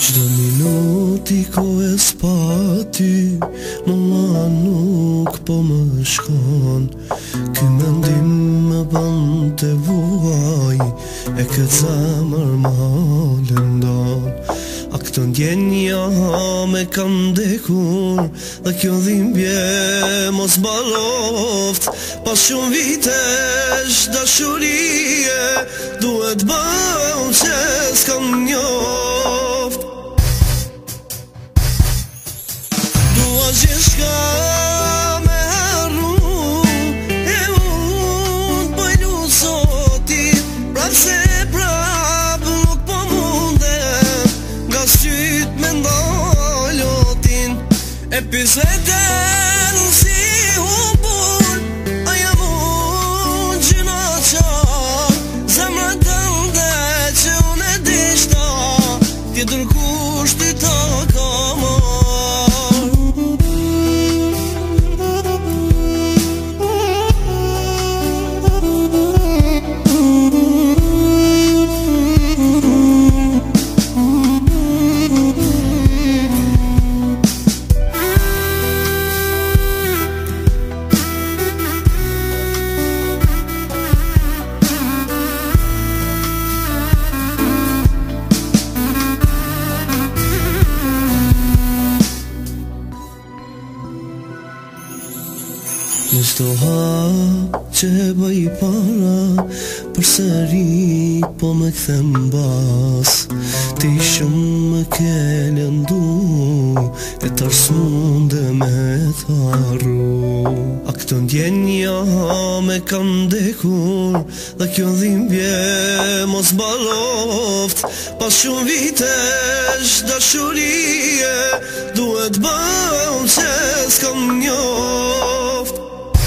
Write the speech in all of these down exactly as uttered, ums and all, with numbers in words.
Qdo minuti ko e s'pati Mua nuk po më shkon Ky mendim më ban të vuaj E këtë zemër ma lëndon A këto ndjenja me kam dekur Dhe kjo dhimbje mos baloft Pas shumë vitesh dashurie Duhet bau që s'kam njoft Dua gjithshka me harru E unë bëj lusotit Prap se prap nuk po mundem Nga syt me ndalotin E pisveten si humbur A jam unë gjina qa Zemra tënde që unë e dishta Tjetër kushti ta ka marr Në çdo hap që bëj para Përsëri po me kthem bas Ti shumë më ke lëndu E t'arsunde me t'arru A këto ndjenja me kam dekur Dhe kjo dhimbje mos baloft Pas shumë vitesh dashurie Duhet bau që s'kam njoft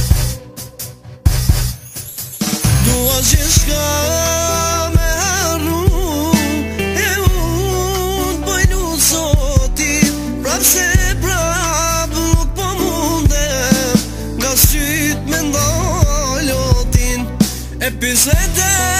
Dua gjithshka me harru E unë bëj lusotit Prap se prap nuk po mundem Nga syt me ndalotin E pisveten